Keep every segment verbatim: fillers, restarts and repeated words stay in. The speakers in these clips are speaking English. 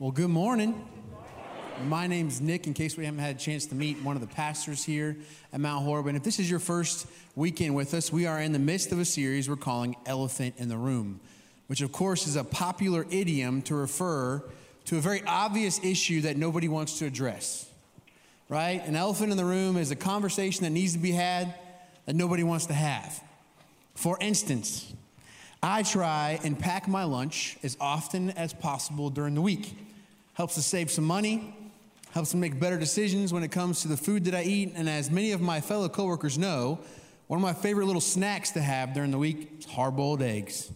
Well, good morning. My name's Nick, in case we haven't had a chance to meet one of the pastors here at Mount Horeb. And if this is your first weekend with us, we are in the midst of a series we're calling Elephant in the Room, which of course is a popular idiom to refer to a very obvious issue that nobody wants to address, right? An elephant in the room is a conversation that needs to be had that nobody wants to have. For instance, I try and pack my lunch as often as possible during the week. Helps to save some money, helps to make better decisions when it comes to the food that I eat. And as many of my fellow coworkers know, one of my favorite little snacks to have during the week is hard-boiled eggs.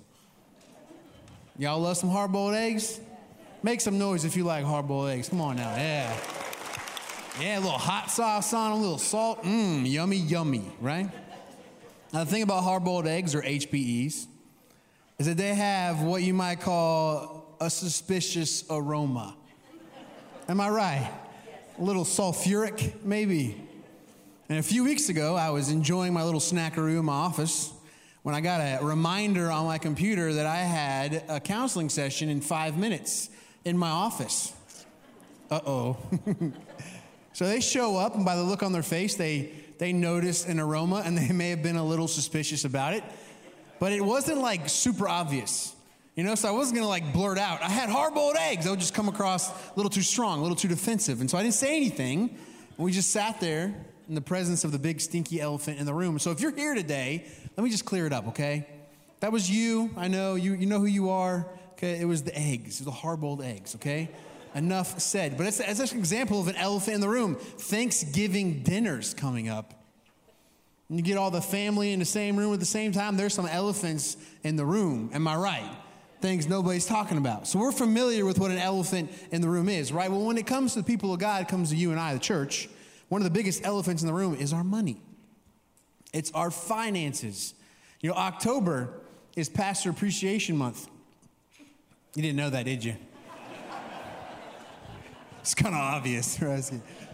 Y'all love some hard-boiled eggs? Make some noise if you like hard-boiled eggs. Come on now, yeah. Yeah, a little hot sauce on, a little salt. Mmm, yummy, yummy, right? Now the thing about hard-boiled eggs, or H B Es, is that they have what you might call a suspicious aroma. Am I right? A little sulfuric, maybe. And a few weeks ago, I was enjoying my little snackaroo in my office when I got a reminder on my computer that I had a counseling session in five minutes in my office. Uh-oh. So they show up, and by the look on their face, they, they notice an aroma, and they may have been a little suspicious about it. But it wasn't like super obvious. You know, so I wasn't going to like blurt out, I had hard-boiled eggs. That would just come across a little too strong, a little too defensive. And so I didn't say anything. And we just sat there in the presence of the big stinky elephant in the room. So if you're here today, let me just clear it up, okay? That was you. I know. You you know who you are. Okay, it was the eggs. It was the hard-boiled eggs, okay? Enough said. But it's, it's an example of an elephant in the room. Thanksgiving dinner's coming up. And you get all the family in the same room at the same time. There's some elephants in the room. Am I right? Things nobody's talking about. So we're familiar with what an elephant in the room is, right? Well, when it comes to the people of God, it comes to you and I, the church, one of the biggest elephants in the room is our money. It's our finances. You know, October is Pastor Appreciation Month. You didn't know that, did you? It's kind of obvious, right?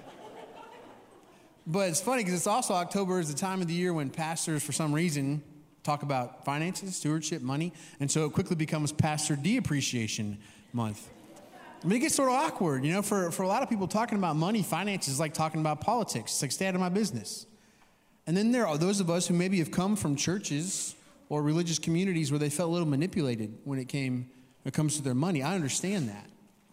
But it's funny because it's also October is the time of the year when pastors, for some reason, talk about finances, stewardship, money, and so it quickly becomes Pastor De-Appreciation Month. I mean, it gets sort of awkward, you know, for, for a lot of people talking about money, finances is like talking about politics. It's like, stay out of my business. And then there are those of us who maybe have come from churches or religious communities where they felt a little manipulated when it came, when it comes to their money. I understand that.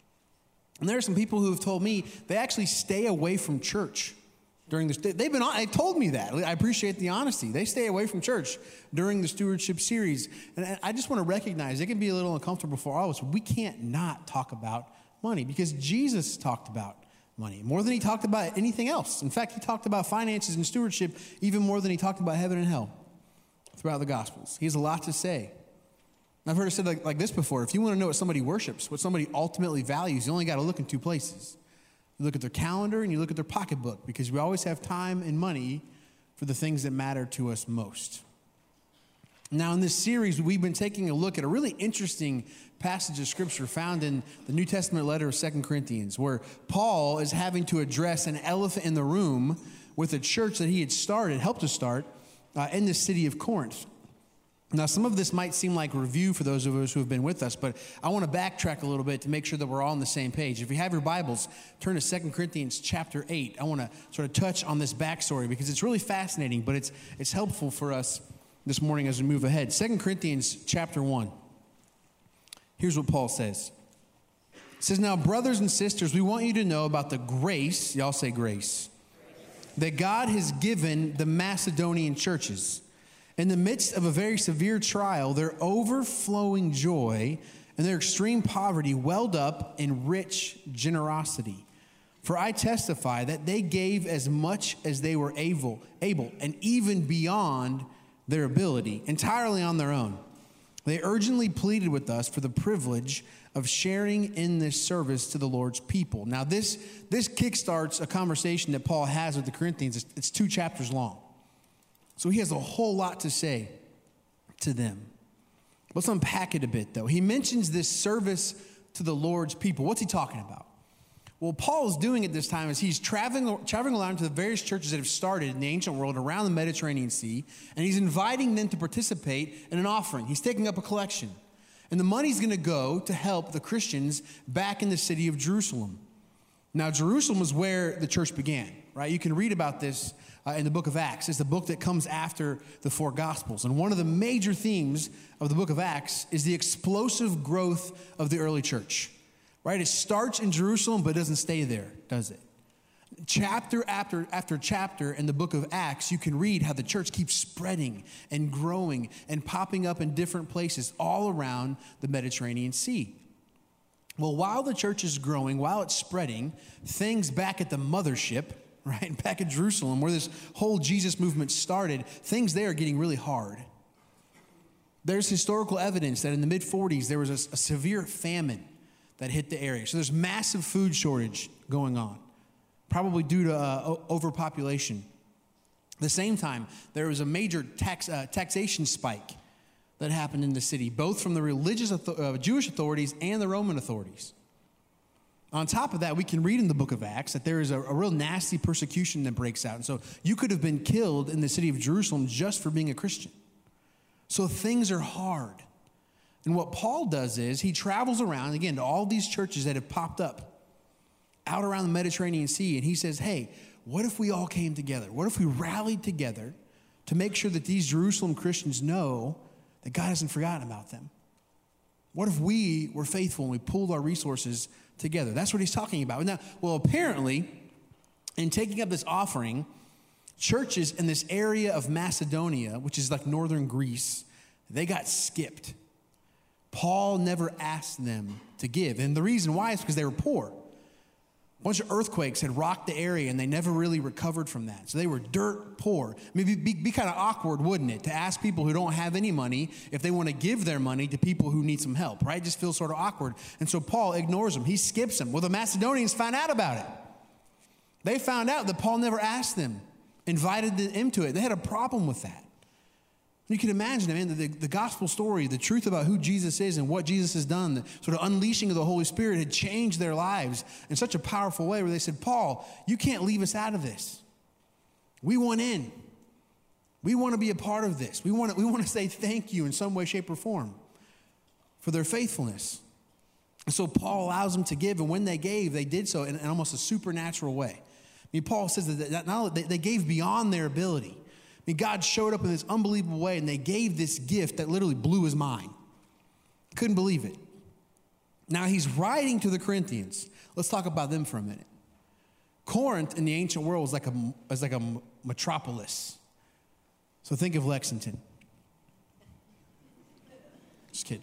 And there are some people who have told me they actually stay away from church during this. They've been, they've told me that. I appreciate the honesty. They stay away from church during the stewardship series. And I just want to recognize it can be a little uncomfortable for all of us. We can't not talk about money because Jesus talked about money more than he talked about anything else. In fact, he talked about finances and stewardship even more than he talked about heaven and hell throughout the Gospels. He has a lot to say. I've heard it said like, like this before. If you want to know what somebody worships, what somebody ultimately values, you only got to look in two places. You look at their calendar and you look at their pocketbook because we always have time and money for the things that matter to us most. Now, in this series, we've been taking a look at a really interesting passage of Scripture found in the New Testament letter of Second Corinthians, where Paul is having to address an elephant in the room with a church that he had started, helped to start, uh, in the city of Corinth. Now, some of this might seem like review for those of us who have been with us, but I want to backtrack a little bit to make sure that we're all on the same page. If you have your Bibles, turn to Second Corinthians chapter eight. I want to sort of touch on this backstory because it's really fascinating, but it's it's helpful for us this morning as we move ahead. Second Corinthians chapter one. Here's what Paul says. It says, "Now, brothers and sisters, we want you to know about the grace," y'all say grace, "that God has given the Macedonian churches. In the midst of a very severe trial, their overflowing joy and their extreme poverty welled up in rich generosity. For I testify that they gave as much as they were able, able, and even beyond their ability, entirely on their own. They urgently pleaded with us for the privilege of sharing in this service to the Lord's people." Now, this, this kickstarts a conversation that Paul has with the Corinthians. It's, it's two chapters long. So he has a whole lot to say to them. Let's unpack it a bit, though. He mentions this service to the Lord's people. What's he talking about? Well, Paul is doing at this time is he's traveling, traveling around to the various churches that have started in the ancient world around the Mediterranean Sea, and he's inviting them to participate in an offering. He's taking up a collection. And the money's going to go to help the Christians back in the city of Jerusalem. Now, Jerusalem was where the church began, right? You can read about this uh, in the book of Acts. It's the book that comes after the four Gospels. And one of the major themes of the book of Acts is the explosive growth of the early church, right? It starts in Jerusalem, but it doesn't stay there, does it? Chapter after after chapter in the book of Acts, you can read how the church keeps spreading and growing and popping up in different places all around the Mediterranean Sea. Well, while the church is growing, while it's spreading, things back at the mothership, right, back at Jerusalem, where this whole Jesus movement started, things there are getting really hard. There's historical evidence that in the mid forties, there was a, a severe famine that hit the area. So there's massive food shortage going on, probably due to uh, overpopulation. At the same time, there was a major tax, uh, taxation spike that happened in the city, both from the religious uh, Jewish authorities and the Roman authorities. On top of that, we can read in the book of Acts that there is a, a real nasty persecution that breaks out. And so you could have been killed in the city of Jerusalem just for being a Christian. So things are hard. And what Paul does is he travels around, again, to all these churches that have popped up out around the Mediterranean Sea, and he says, hey, what if we all came together? What if we rallied together to make sure that these Jerusalem Christians know that God hasn't forgotten about them? What if we were faithful and we pulled our resources together? That's what he's talking about. Now, well, apparently, in taking up this offering, churches in this area of Macedonia, which is like northern Greece, they got skipped. Paul never asked them to give. And the reason why is because they were poor. A bunch of earthquakes had rocked the area, and they never really recovered from that. So they were dirt poor. I mean, it'd be, be kind of awkward, wouldn't it, to ask people who don't have any money if they want to give their money to people who need some help, right? It just feels sort of awkward. And so Paul ignores them. He skips them. Well, the Macedonians found out about it. They found out that Paul never asked them, invited them into it. They had a problem with that. You can imagine, I mean, the, the gospel story, the truth about who Jesus is and what Jesus has done, the sort of unleashing of the Holy Spirit had changed their lives in such a powerful way where they said, Paul, you can't leave us out of this. We want in. We want to be a part of this. We want to, we want to say thank you in some way, shape, or form for their faithfulness. And so Paul allows them to give, and when they gave, they did so in, in almost a supernatural way. I mean, Paul says that, that not only, they, they gave beyond their ability. I mean, God showed up in this unbelievable way, and they gave this gift that literally blew his mind. Couldn't believe it. Now, he's writing to the Corinthians. Let's talk about them for a minute. Corinth in the ancient world was like a, was like a metropolis. So think of Lexington. Just kidding.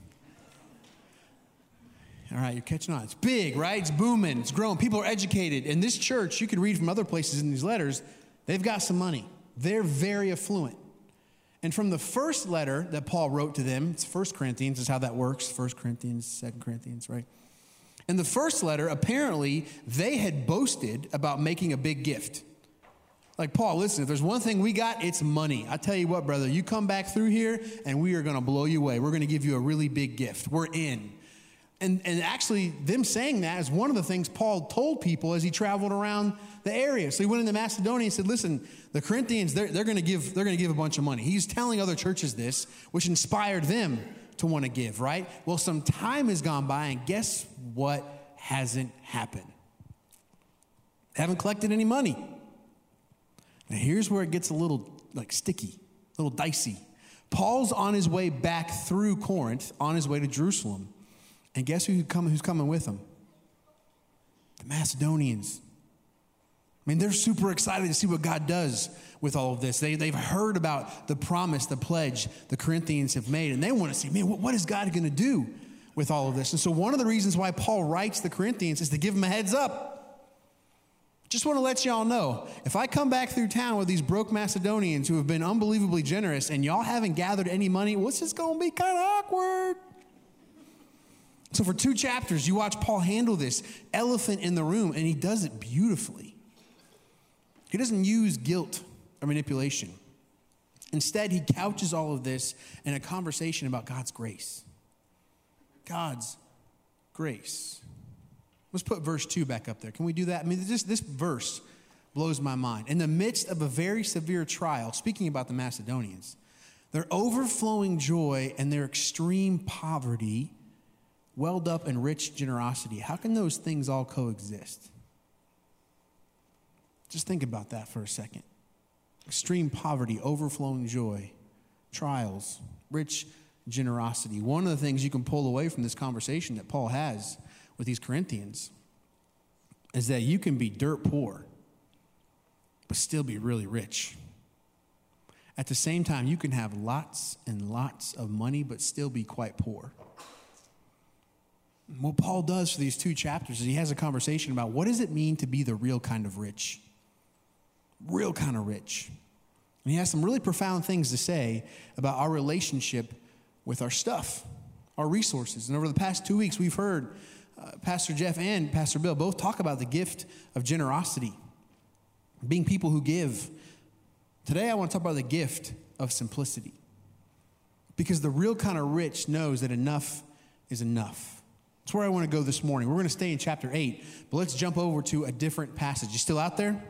All right, you're catching on. It's big, right? It's booming. It's growing. People are educated. And this church, you can read from other places in these letters, they've got some money. They're very affluent. And from the first letter that Paul wrote to them, it's First Corinthians is how that works. First Corinthians, Second Corinthians, right? In the first letter, apparently, they had boasted about making a big gift. Like, Paul, listen, if there's one thing we got, it's money. I tell you what, brother, you come back through here, and we are going to blow you away. We're going to give you a really big gift. We're in. And, and actually, them saying that is one of the things Paul told people as he traveled around the area. So he went into Macedonia and said, listen, the Corinthians, they're, they're going to give they're going to give a bunch of money. He's telling other churches this, which inspired them to want to give, right? Well, some time has gone by, and guess what hasn't happened? They haven't collected any money. Now, here's where it gets a little, like, sticky, a little dicey. Paul's on his way back through Corinth, on his way to Jerusalem. And guess who come, who's coming with him? The Macedonians. I mean, they're super excited to see what God does with all of this. They, they've heard about the promise, the pledge the Corinthians have made, and they want to see, man, what, what is God going to do with all of this? And so one of the reasons why Paul writes the Corinthians is to give them a heads up. Just want to let y'all know, if I come back through town with these broke Macedonians who have been unbelievably generous and y'all haven't gathered any money, well, it's just going to be kind of awkward. So for two chapters, you watch Paul handle this elephant in the room, and he does it beautifully. He doesn't use guilt or manipulation. Instead, he couches all of this in a conversation about God's grace. God's grace. Let's put verse two back up there. Can we do that? I mean, this, this verse blows my mind. In the midst of a very severe trial, speaking about the Macedonians, their overflowing joy and their extreme poverty welled up in rich generosity. How can those things all coexist? Just think about that for a second. Extreme poverty, overflowing joy, trials, rich generosity. One of the things you can pull away from this conversation that Paul has with these Corinthians is that you can be dirt poor, but still be really rich. At the same time, you can have lots and lots of money, but still be quite poor. What Paul does for these two chapters is he has a conversation about what does it mean to be the real kind of rich? Real kind of rich. And he has some really profound things to say about our relationship with our stuff, our resources. And over the past two weeks, we've heard uh, Pastor Jeff and Pastor Bill both talk about the gift of generosity, being people who give. Today, I want to talk about the gift of simplicity, because the real kind of rich knows that enough is enough. That's where I want to go this morning. We're going to stay in chapter eight, but let's jump over to a different passage. You still out there?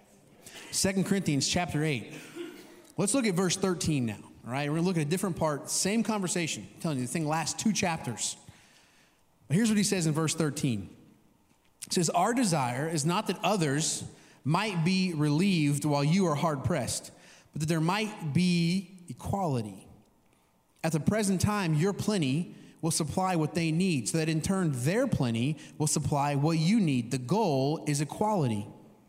Second Corinthians chapter eight. Let's look at verse thirteen now. All right, we're going to look at a different part. Same conversation. I'm telling you, the thing lasts two chapters. But here's what he says in verse thirteen. It says, our desire is not that others might be relieved while you are hard pressed, but that there might be equality. At the present time, your plenty will supply what they need, so that in turn their plenty will supply what you need. The goal is equality.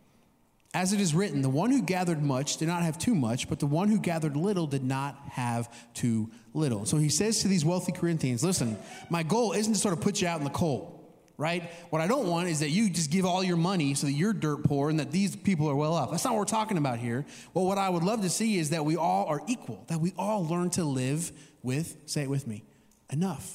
As it is written, the one who gathered much did not have too much, but the one who gathered little did not have too little. So he says to these wealthy Corinthians, listen, my goal isn't to sort of put you out in the cold, right? What I don't want is that you just give all your money so that you're dirt poor and that these people are well off. That's not what we're talking about here. Well, what I would love to see is that we all are equal, that we all learn to live with, say it with me, enough.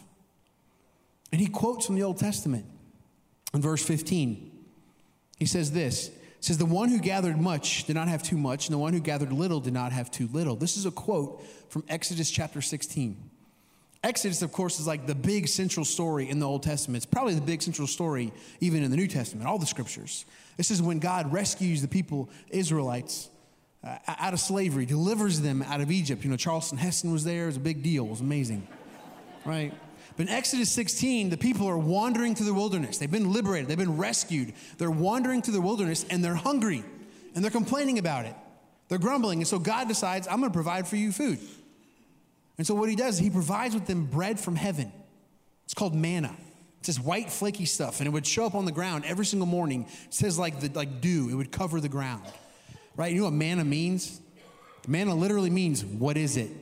And he quotes from the Old Testament in verse fifteen. He says this. It says, the one who gathered much did not have too much, and the one who gathered little did not have too little. This is a quote from Exodus chapter sixteen. Exodus, of course, is like the big central story in the Old Testament. It's probably the big central story even in the New Testament, all the scriptures. This is when God rescues the people, Israelites, uh, out of slavery, delivers them out of Egypt. You know, Charleston Heston was there. It was a big deal. It was amazing, right? But in Exodus sixteen, the people are wandering through the wilderness. They've been liberated. They've been rescued. They're wandering through the wilderness, and they're hungry, and they're complaining about it. They're grumbling, and so God decides, I'm going to provide for you food. And so what he does, he provides with them bread from heaven. It's called manna. It's this white, flaky stuff, and it would show up on the ground every single morning. It says like the, like dew. It would cover the ground, right? You know what manna means? Manna literally means, what is it?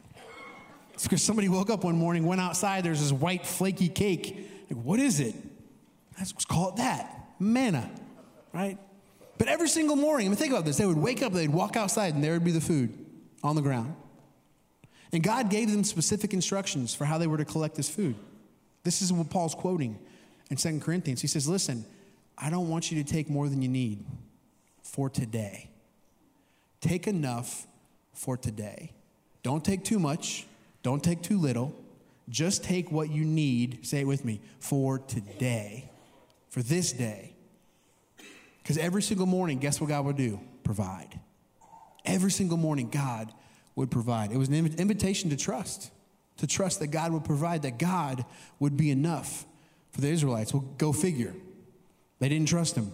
It's because somebody woke up one morning, went outside, there's this white, flaky cake. Like, what is it? Let's call it that, manna, right? But every single morning, I mean, think about this. They would wake up, they'd walk outside, and there would be the food on the ground. And God gave them specific instructions for how they were to collect this food. This is what Paul's quoting in Second Corinthians. He says, listen, I don't want you to take more than you need for today. Take enough for today. Don't take too much. Don't take too little. Just take what you need, say it with me, for today, for this day. Because every single morning, guess what God would do? Provide. Every single morning, God would provide. It was an invitation to trust, to trust that God would provide, that God would be enough for the Israelites. Well, go figure. They didn't trust him.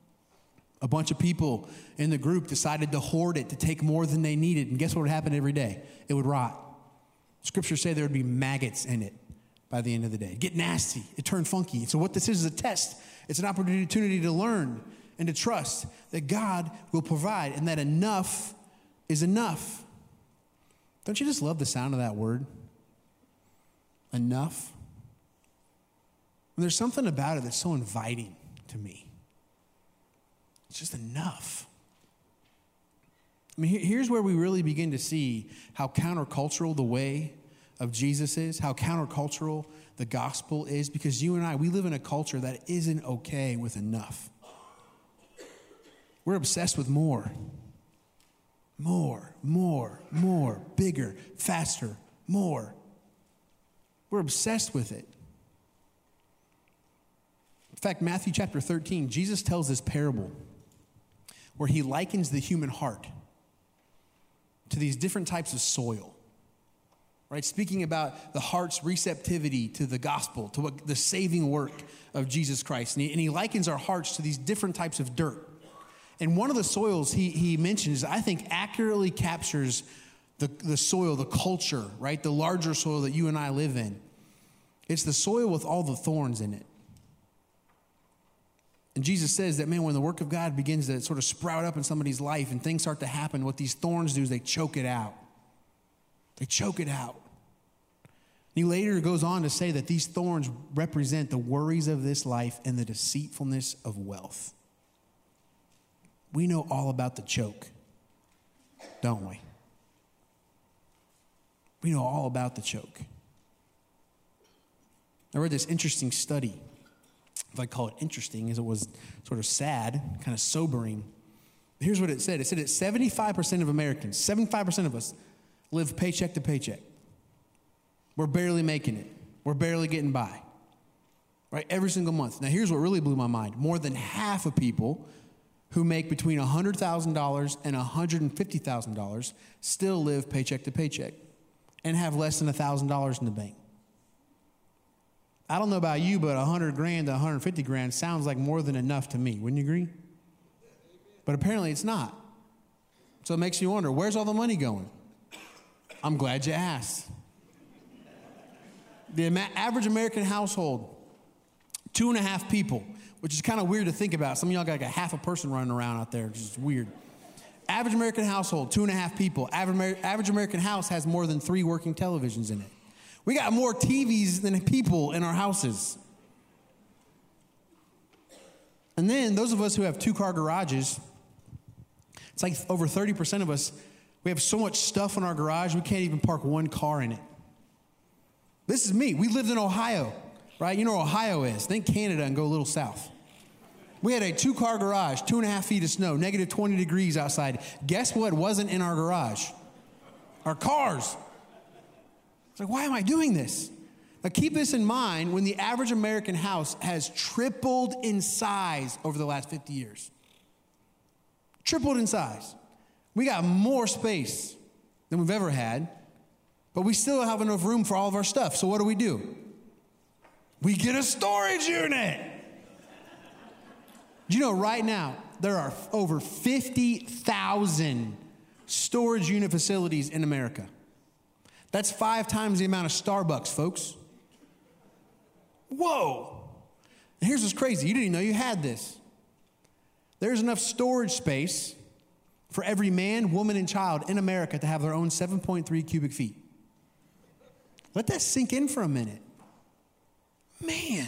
A bunch of people in the group decided to hoard it, to take more than they needed. And guess what would happen every day? It would rot. Scriptures say there would be maggots in it by the end of the day. It'd get nasty. It turned funky. So what this is is a test. It's an opportunity to learn and to trust that God will provide and that enough is enough. Don't you just love the sound of that word? Enough. And there's something about it that's so inviting to me. It's just enough. I mean, here's where we really begin to see how countercultural the way of Jesus is, how countercultural the gospel is, because you and I, we live in a culture that isn't okay with enough. We're obsessed with more. More, more, more, bigger, faster, more. We're obsessed with it. In fact, Matthew chapter thirteen, Jesus tells this parable where he likens the human heart to these different types of soil. right? Speaking about the heart's receptivity to the gospel, to what, the saving work of Jesus Christ. And he, and he likens our hearts to these different types of dirt. And one of the soils he, he mentions, I think, accurately captures the, the soil, the culture, right? The larger soil that you and I live in. It's the soil with all the thorns in it. And Jesus says that, man, when the work of God begins to sort of sprout up in somebody's life and things start to happen, what these thorns do is they choke it out. They choke it out. And he later goes on to say that these thorns represent the worries of this life and the deceitfulness of wealth. We know all about the choke, don't we? We know all about the choke. I read this interesting study. If I call it interesting, as it was sort of sad, kind of sobering. Here's what it said. It said that seventy-five percent of Americans, seventy-five percent of us, live paycheck to paycheck. We're barely making it. We're barely getting by, right? Every single month. Now, here's what really blew my mind. More than half of people who make between one hundred thousand dollars and one hundred fifty thousand dollars still live paycheck to paycheck and have less than one thousand dollars in the bank. I don't know about you, but one hundred grand to one hundred fifty grand sounds like more than enough to me. Wouldn't you agree? But apparently it's not. So it makes you wonder, where's all the money going? I'm glad you asked. The average American household, two and a half people, which is kind of weird to think about. Some of y'all got like a half a person running around out there, which is weird. Average American household, two and a half people. Average, average American house has more than three working televisions in it. We got more T Vs than people in our houses. And then those of us who have two-car garages, it's like over thirty percent of us, we have so much stuff in our garage, we can't even park one car in it. This is me. We lived in Ohio, right? You know where Ohio is. Think Canada and go a little south. We had a two-car garage, two and a half feet of snow, negative twenty degrees outside. Guess what wasn't in our garage? Our cars. It's like, why am I doing this? Now, keep this in mind when the average American house has tripled in size over the last fifty years. Tripled in size. We got more space than we've ever had, but we still have enough room for all of our stuff. So what do we do? We get a storage unit. Do you know right now there are over fifty thousand storage unit facilities in America? That's five times the amount of Starbucks, folks. Whoa. And here's what's crazy. You didn't even know you had this. There's enough storage space for every man, woman, and child in America to have their own seven point three cubic feet. Let that sink in for a minute. Man.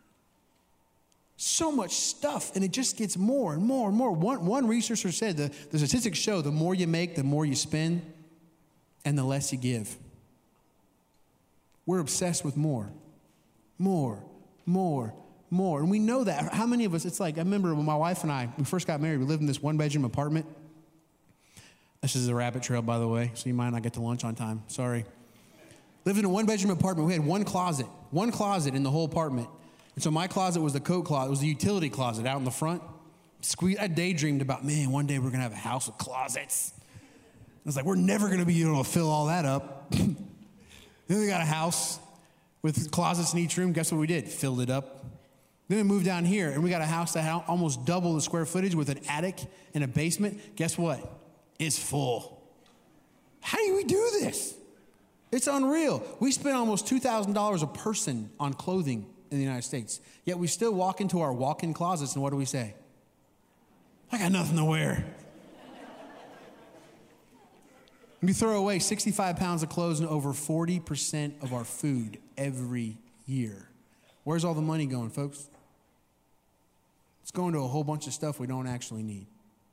So much stuff, and it just gets more and more and more. One, one researcher said the, the statistics show the more you make, the more you spend, and the less you give. We're obsessed with more, more, more, more. And we know that. How many of us, it's like, I remember when my wife and I, we first got married, we lived in this one-bedroom apartment. This is a rabbit trail, by the way, so you might not get to lunch on time. Sorry. Lived in a one-bedroom apartment. We had one closet, one closet in the whole apartment. And so my closet was the coat closet. It was the utility closet out in the front. Squeeze, I daydreamed about, man, one day we're going to have a house with closets. I was like, we're never going to be able to fill all that up. Then we got a house with closets in each room. Guess what we did? Filled it up. Then we moved down here, and we got a house that had almost double the square footage with an attic and a basement. Guess what? It's full. How do we do this? It's unreal. We spend almost two thousand dollars a person on clothing in the United States. Yet we still walk into our walk-in closets, and what do we say? I got nothing to wear. We throw away sixty-five pounds of clothes and over forty percent of our food every year. Where's all the money going, folks? It's going to a whole bunch of stuff we don't actually need.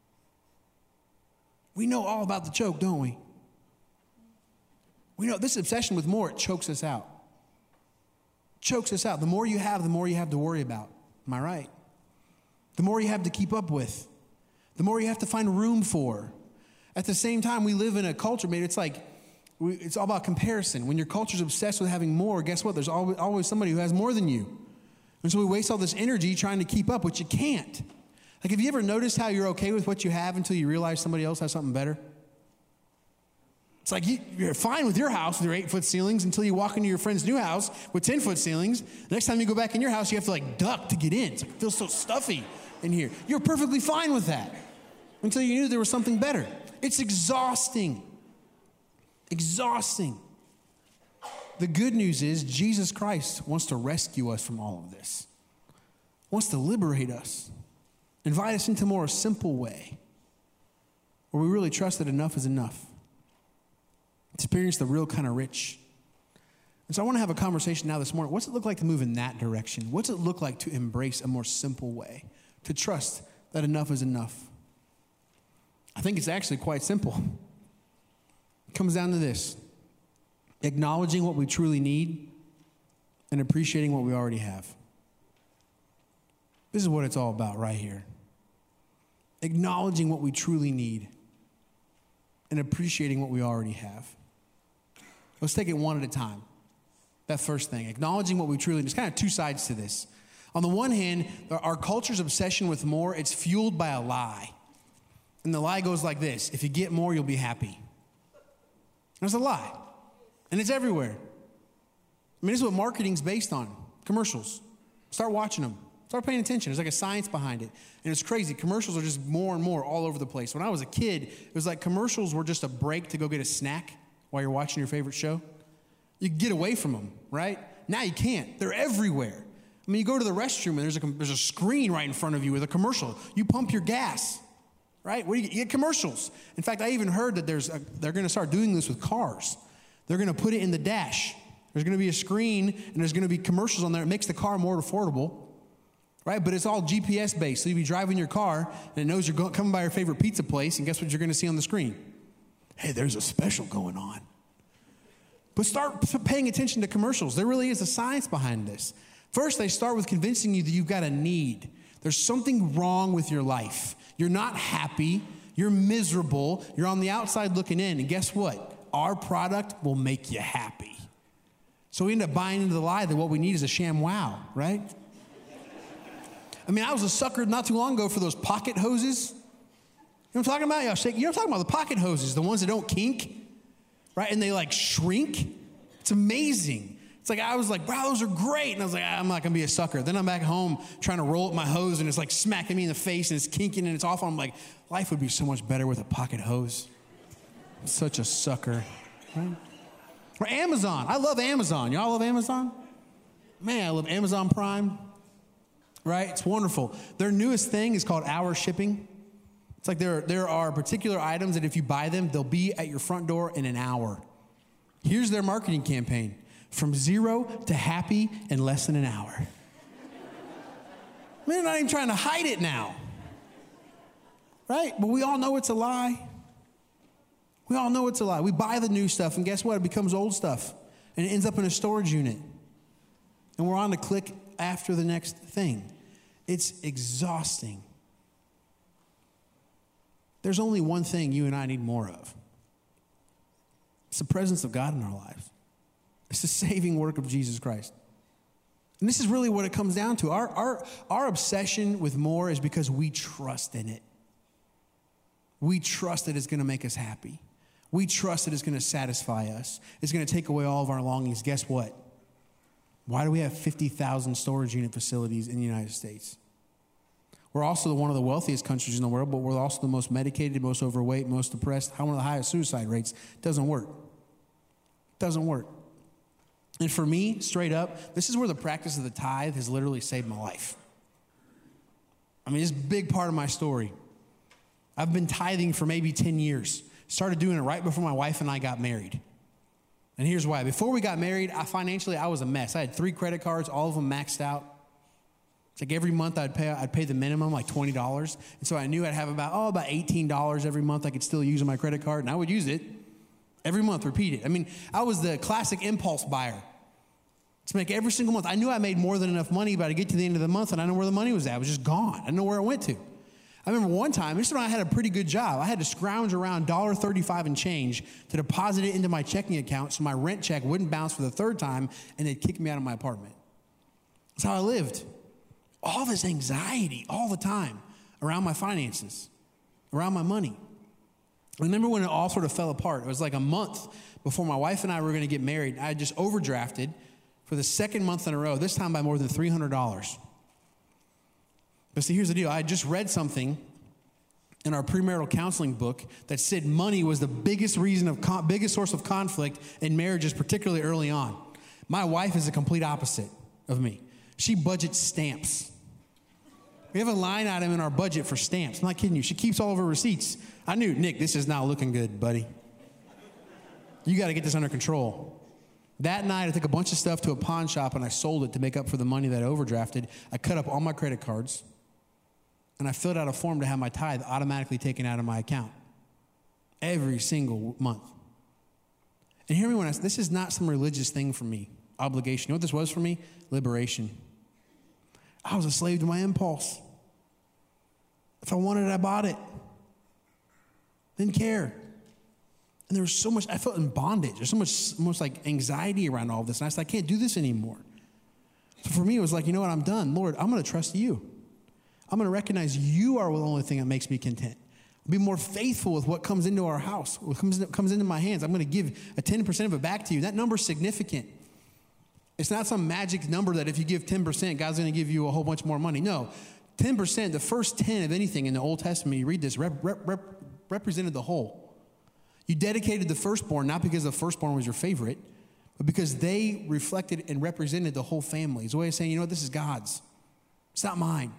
We know all about the choke, don't we? We know this obsession with more, it chokes us out. Chokes us out. The more you have, the more you have to worry about. Am I right? The more you have to keep up with. The more you have to find room for. At the same time, we live in a culture, man, it's like, we, it's all about comparison. When your culture's obsessed with having more, guess what? There's always, always somebody who has more than you. And so we waste all this energy trying to keep up, which you can't. Like, have you ever noticed how you're okay with what you have until you realize somebody else has something better? It's like you, you're fine with your house with your eight-foot ceilings until you walk into your friend's new house with ten-foot ceilings. The next time you go back in your house, you have to like duck to get in. It's like, it feels so stuffy in here. You're perfectly fine with that until you knew there was something better. It's exhausting. Exhausting. The good news is Jesus Christ wants to rescue us from all of this. Wants to liberate us. Invite us into a more simple way where we really trust that enough is enough. Experience the real kind of rich. And so I want to have a conversation now this morning. What's it look like to move in that direction? What's it look like to embrace a more simple way? To trust that enough is enough? I think it's actually quite simple. It comes down to this: acknowledging what we truly need and appreciating what we already have. This is what it's all about right here. Acknowledging what we truly need and appreciating what we already have. Let's take it one at a time. That first thing, acknowledging what we truly need. There's kind of two sides to this. On the one hand, our culture's obsession with more, it's fueled by a lie. And the lie goes like this: if you get more, you'll be happy. There's a lie. And it's everywhere. I mean, this is what marketing's based on. Commercials. Start watching them. Start paying attention. There's like a science behind it. And it's crazy. Commercials are just more and more all over the place. When I was a kid, it was like commercials were just a break to go get a snack while you're watching your favorite show. You could get away from them, right? Now you can't. They're everywhere. I mean, you go to the restroom and there's a, there's a screen right in front of you with a commercial. You pump your gas, right? What do you get? You get commercials. In fact, I even heard that there's a, they're going to start doing this with cars. They're going to put it in the dash. There's going to be a screen and there's going to be commercials on there. It makes the car more affordable. Right, but it's all G P S based. So you'll be driving your car, and it knows you're going, coming by your favorite pizza place, and guess what you're going to see on the screen? Hey, there's a special going on. But start paying attention to commercials. There really is a science behind this. First, they start with convincing you that you've got a need. There's something wrong with your life. You're not happy. You're miserable. You're on the outside looking in, and guess what? Our product will make you happy. So we end up buying into the lie that what we need is a sham wow, right? I mean, I was a sucker not too long ago for those pocket hoses. You know what I'm talking about? Y'all shake. You know what I'm talking about? The pocket hoses, the ones that don't kink, right? And they like shrink. It's amazing. It's like, I was like, wow, those are great. And I was like, I'm not going to be a sucker. Then I'm back home trying to roll up my hose and it's like smacking me in the face and it's kinking and it's awful. I'm like, life would be so much better with a pocket hose. I'm such a sucker, right? Or Amazon. I love Amazon. Y'all love Amazon? Man, I love Amazon Prime. Right? It's wonderful. Their newest thing is called Hour Shipping. It's like there, there are particular items that if you buy them, they'll be at your front door in an hour. Here's their marketing campaign: from zero to happy in less than an hour. I mean, they're not even trying to hide it now. Right? But we all know it's a lie. We all know it's a lie. We buy the new stuff, and guess what? It becomes old stuff, and it ends up in a storage unit. And we're on to click after the next thing. It's exhausting. There's only one thing you and I need more of. It's the presence of God in our lives. It's the saving work of Jesus Christ. And this is really what it comes down to. Our, our, our obsession with more is because we trust in it. We trust that it's going to make us happy. We trust that it's going to satisfy us. It's going to take away all of our longings. Guess what? Why do we have fifty thousand storage unit facilities in the United States? We're also one of the wealthiest countries in the world, but we're also the most medicated, most overweight, most depressed, one of the highest suicide rates. It doesn't work. It doesn't work. And for me, straight up, this is where the practice of the tithe has literally saved my life. I mean, it's a big part of my story. I've been tithing for maybe ten years. Started doing it right before my wife and I got married. And here's why. Before we got married, I financially, I was a mess. I had three credit cards, all of them maxed out. It's like every month I'd pay, I'd pay the minimum, like twenty dollars. And so I knew I'd have about, oh, about eighteen dollars every month I could still use on my credit card. And I would use it every month, repeat it. I mean, I was the classic impulse buyer. To make every single month. I knew I made more than enough money, but I get to the end of the month and I know where the money was at. It was just gone. I didn't know where it went to. I remember one time, this is when I had a pretty good job. I had to scrounge around one dollar and thirty-five cents and change to deposit it into my checking account so my rent check wouldn't bounce for the third time and they'd kick me out of my apartment. That's how I lived. All this anxiety all the time around my finances, around my money. I remember when it all sort of fell apart. It was like a month before my wife and I were going to get married. I had just overdrafted for the second month in a row, this time by more than three hundred dollars. But see, here's the deal. I had just read something in our premarital counseling book that said money was the biggest reason of con- biggest source of conflict in marriages, particularly early on. My wife is the complete opposite of me. She budgets stamps. We have a line item in our budget for stamps. I'm not kidding you. She keeps all of her receipts. I knew, Nick, this is not looking good, buddy. You got to get this under control. That night, I took a bunch of stuff to a pawn shop and I sold it to make up for the money that I overdrafted. I cut up all my credit cards and I filled out a form to have my tithe automatically taken out of my account every single month. And hear me when I say, this is not some religious thing for me, obligation. You know what this was for me? Liberation. I was a slave to my impulse. If I wanted it, I bought it. Didn't care. And there was so much, I felt in bondage. There's so much, almost like anxiety around all of this. And I said, I can't do this anymore. So for me, it was like, you know what, I'm done. Lord, I'm going to trust you. I'm going to recognize you are the only thing that makes me content. Be more faithful with what comes into our house, what comes, comes into my hands. I'm going to give a ten percent of it back to you. That number's significant. It's not some magic number that if you give ten percent, God's going to give you a whole bunch more money. No, ten percent, the first ten of anything in the Old Testament, you read this, rep, rep, rep, represented the whole. You dedicated the firstborn, not because the firstborn was your favorite, but because they reflected and represented the whole family. It's a way of saying, you know what, this is God's. It's not mine.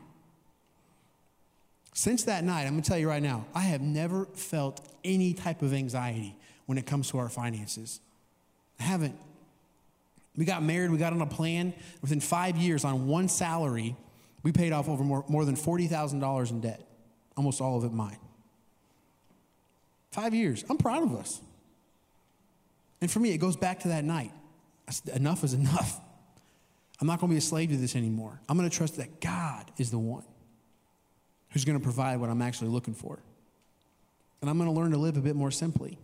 Since that night, I'm going to tell you right now, I have never felt any type of anxiety when it comes to our finances. I haven't. We got married, we got on a plan. Within five years, on one salary, we paid off over more, more than forty thousand dollars in debt. Almost all of it mine. Five years. I'm proud of us. And for me, it goes back to that night. Enough is enough. I'm not going to be a slave to this anymore. I'm going to trust that God is the one who's going to provide what I'm actually looking for. And I'm going to learn to live a bit more simply.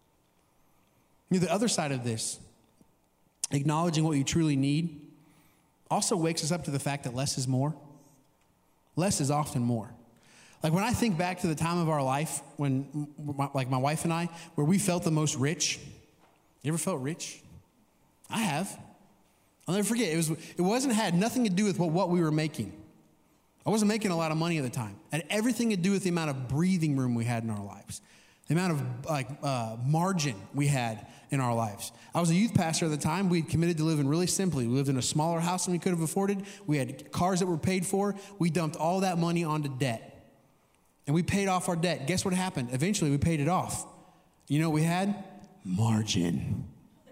You know, the other side of this, acknowledging what you truly need, also wakes us up to the fact that less is more. Less is often more. Like when I think back to the time of our life when, like my wife and I, where we felt the most rich. You ever felt rich? I have. I'll never forget. It was. It wasn't had nothing to do with what, what we were making. I wasn't making a lot of money at the time. It had everything to do with the amount of breathing room we had in our lives, the amount of like uh, margin we had in our lives. I was a youth pastor at the time. We committed to living really simply. We lived in a smaller house than we could have afforded. We had cars that were paid for. We dumped all that money onto debt, and we paid off our debt. Guess what happened? Eventually, we paid it off. You know what we had? Margin.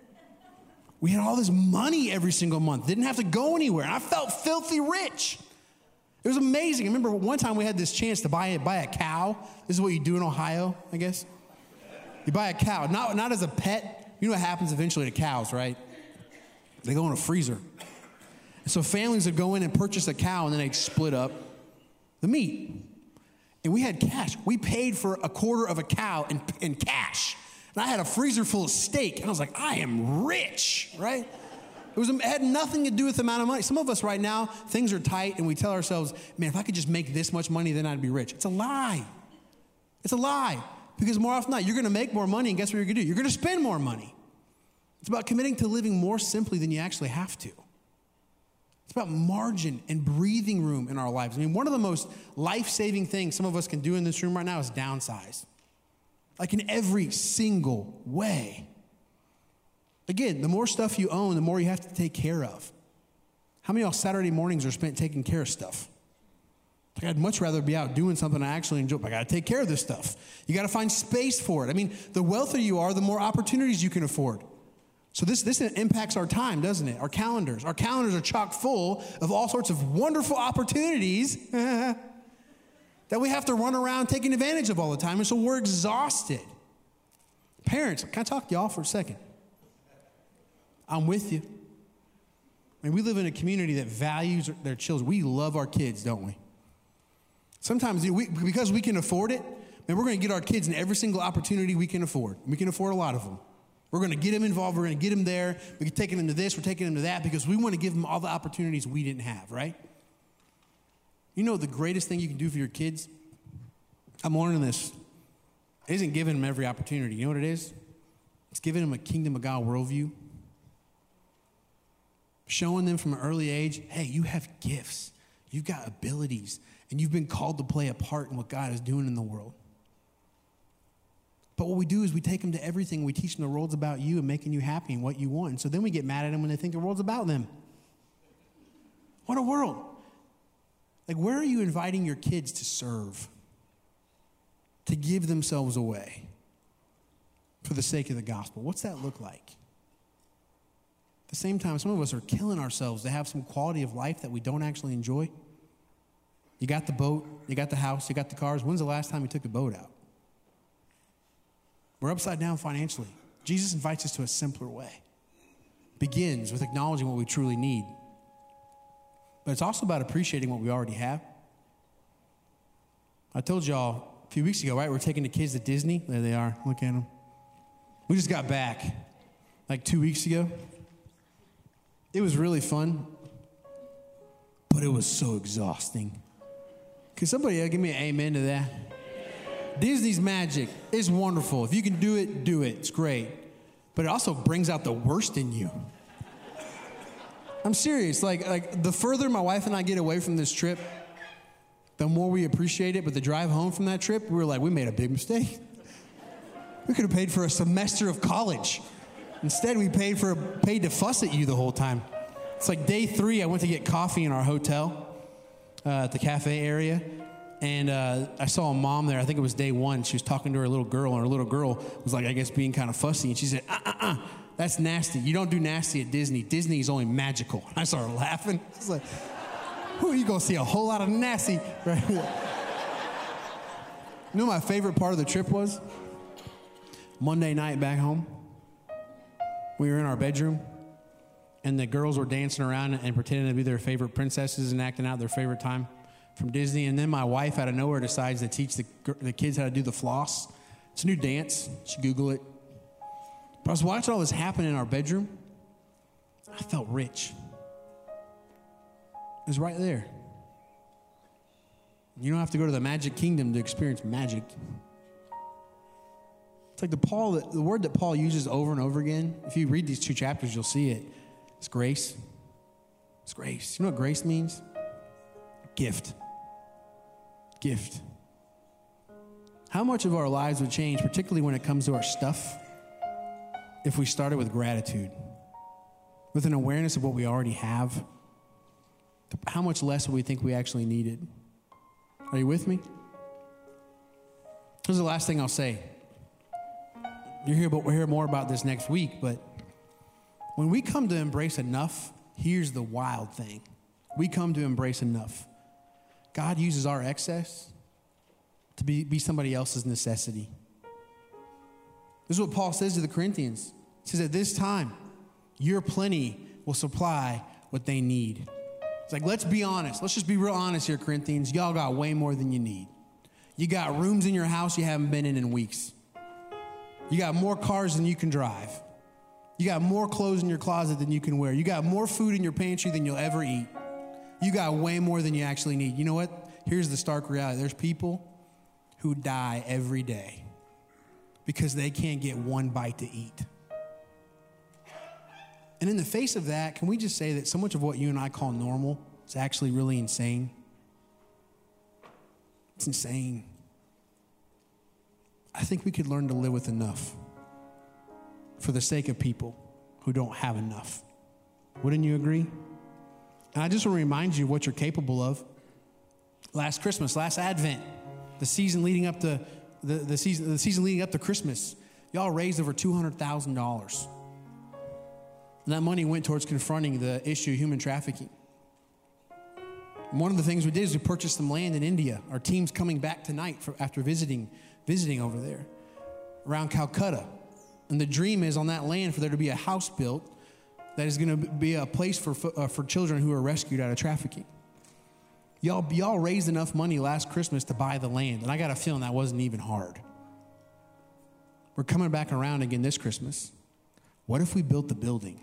We had all this money every single month. Didn't have to go anywhere. I felt filthy rich. It was amazing. I remember one time we had this chance to buy, buy a cow. This is what you do in Ohio, I guess. You buy a cow, not, not as a pet. You know what happens eventually to cows, right? They go in a freezer. And so families would go in and purchase a cow, and then they'd split up the meat. And we had cash. We paid for a quarter of a cow in, in cash. And I had a freezer full of steak. And I was like, I am rich, right? It, was, it had nothing to do with the amount of money. Some of us right now, things are tight, and we tell ourselves, man, if I could just make this much money, then I'd be rich. It's a lie. It's a lie. Because more often than not, you're going to make more money, and guess what you're going to do? You're going to spend more money. It's about committing to living more simply than you actually have to. It's about margin and breathing room in our lives. I mean, one of the most life-saving things some of us can do in this room right now is downsize. Like in every single way. Again, the more stuff you own, the more you have to take care of. How many of y'all Saturday mornings are spent taking care of stuff? Like I'd much rather be out doing something I actually enjoy. I got to take care of this stuff. You got to find space for it. I mean, the wealthier you are, the more opportunities you can afford. So this, this impacts our time, doesn't it? Our calendars. Our calendars are chock full of all sorts of wonderful opportunities that we have to run around taking advantage of all the time, and so we're exhausted. Parents, can I talk to y'all for a second? I'm with you. I mean, we live in a community that values their children. We love our kids, don't we? Sometimes, we, because we can afford it, man, we're going to get our kids in every single opportunity we can afford. We can afford a lot of them. We're going to get them involved. We're going to get them there. We're taking them to this. We're taking them to that because we want to give them all the opportunities we didn't have, right? You know the greatest thing you can do for your kids? I'm learning this It isn't giving them every opportunity. You know what it is? It's giving them a kingdom of God worldview. Showing them from an early age, hey, you have gifts. You've got abilities. And you've been called to play a part in what God is doing in the world. But what we do is we take them to everything. We teach them the world's about you and making you happy and what you want. And so then we get mad at them when they think the world's about them. What a world. Like, where are you inviting your kids to serve? To give themselves away for the sake of the gospel? What's that look like? At the same time, some of us are killing ourselves to have some quality of life that we don't actually enjoy. You got the boat, you got the house, you got the cars. When's the last time you took the boat out? We're upside down financially. Jesus invites us to a simpler way. Begins with acknowledging what we truly need. But it's also about appreciating what we already have. I told y'all a few weeks ago, right? We're taking the kids to Disney. There they are. Look at them. We just got back like two weeks ago. It was really fun, but it was so exhausting. Can somebody give me an amen to that? Disney's magic. It's wonderful. If you can do it, do it. It's great. But it also brings out the worst in you. I'm serious. Like, like the further my wife and I get away from this trip, the more we appreciate it. But the drive home from that trip, we were like, we made a big mistake. We could have paid for a semester of college. Instead, we paid for paid to fuss at you the whole time. It's like day three, I went to get coffee in our hotel uh, at the cafe area. And uh, I saw a mom there. I think it was day one. She was talking to her little girl, and her little girl was like, I guess, being kind of fussy. And she said, uh-uh-uh, that's nasty. You don't do nasty at Disney. Disney is only magical. And I started laughing. I was like, who are you going to see a whole lot of nasty? Right? You know what my favorite part of the trip was? Monday night back home, we were in our bedroom, and the girls were dancing around and pretending to be their favorite princesses and acting out their favorite time from Disney. And then my wife out of nowhere decides to teach the, the kids how to do the floss. It's a new dance. You should Google it. But I was watching all this happen in our bedroom. I felt rich. It was right there. You don't have to go to the Magic Kingdom to experience magic. It's like the Paul, the word that Paul uses over and over again. If you read these two chapters, you'll see it. It's grace. It's grace. You know what grace means? Gift. Gift. How much of our lives would change, particularly when it comes to our stuff, if we started with gratitude, with an awareness of what we already have? How much less would we think we actually needed? Are you with me? Here's the last thing I'll say. You'll hear, we'll hear more about this next week, but when we come to embrace enough, here's the wild thing. We come to embrace enough. God uses our excess to be, be somebody else's necessity. This is what Paul says to the Corinthians. He says, at this time, your plenty will supply what they need. It's like, let's be honest. Let's just be real honest here, Corinthians. Y'all got way more than you need. You got rooms in your house you haven't been in in weeks. You got more cars than you can drive. You got more clothes in your closet than you can wear. You got more food in your pantry than you'll ever eat. You got way more than you actually need. You know what? Here's the stark reality. There's people who die every day because they can't get one bite to eat. And in the face of that, can we just say that so much of what you and I call normal is actually really insane? It's insane. I think we could learn to live with enough for the sake of people who don't have enough. Wouldn't you agree? And I just want to remind you what you're capable of. Last Christmas, last Advent, the season leading up to the, the season the season leading up to Christmas, y'all raised over two hundred thousand dollars. And that money went towards confronting the issue of human trafficking. And one of the things we did is we purchased some land in India. Our team's coming back tonight for, after visiting visiting over there around Calcutta. And the dream is on that land for there to be a house built that is going to be a place for uh, for children who are rescued out of trafficking. Y'all, y'all raised enough money last Christmas to buy the land, and I got a feeling that wasn't even hard. We're coming back around again this Christmas. What if we built the building?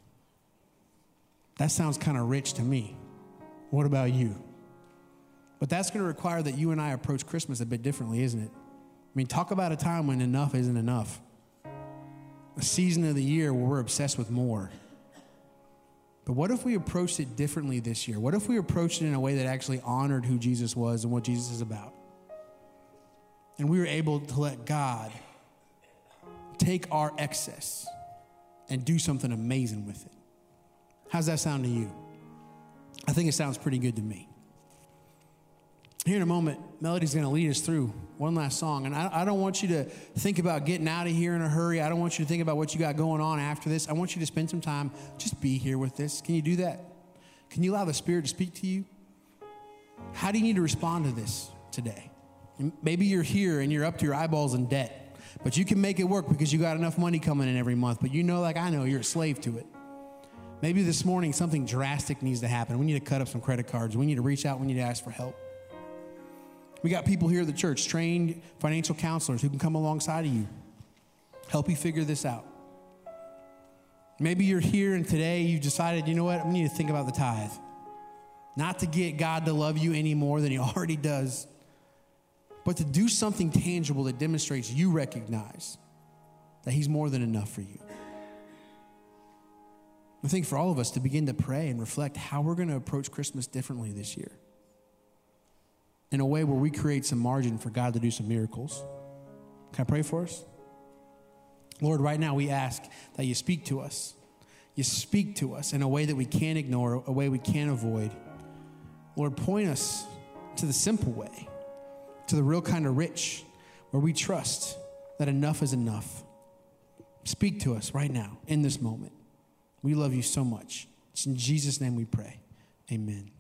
That sounds kind of rich to me. What about you? But that's going to require that you and I approach Christmas a bit differently, isn't it? mean, talk about a time when enough isn't enough. A season of the year where we're obsessed with more. But what if we approached it differently this year? What if we approached it in a way that actually honored who Jesus was and what Jesus is about? And we were able to let God take our excess and do something amazing with it. How's that sound to you? I think it sounds pretty good to me. Here in a moment, Melody's going to lead us through one last song. And I, I don't want you to think about getting out of here in a hurry. I don't want you to think about what you got going on after this. I want you to spend some time, just be here with this. Can you do that? Can you allow the Spirit to speak to you? How do you need to respond to this today? Maybe you're here and you're up to your eyeballs in debt, but you can make it work because you got enough money coming in every month. But you know, like I know, you're a slave to it. Maybe this morning something drastic needs to happen. We need to cut up some credit cards. We need to reach out. We need to ask for help. We got people here at the church, trained financial counselors who can come alongside of you, help you figure this out. Maybe you're here and today you've decided, you know what, we need to think about the tithe. Not to get God to love you any more than he already does, but to do something tangible that demonstrates you recognize that he's more than enough for you. I think for all of us to begin to pray and reflect how we're going to approach Christmas differently this year, in a way where we create some margin for God to do some miracles. Can I pray for us? Lord, right now we ask that you speak to us. You speak to us in a way that we can't ignore, a way we can't avoid. Lord, point us to the simple way, to the real kind of rich, where we trust that enough is enough. Speak to us right now, in this moment. We love you so much. It's in Jesus' name we pray. Amen.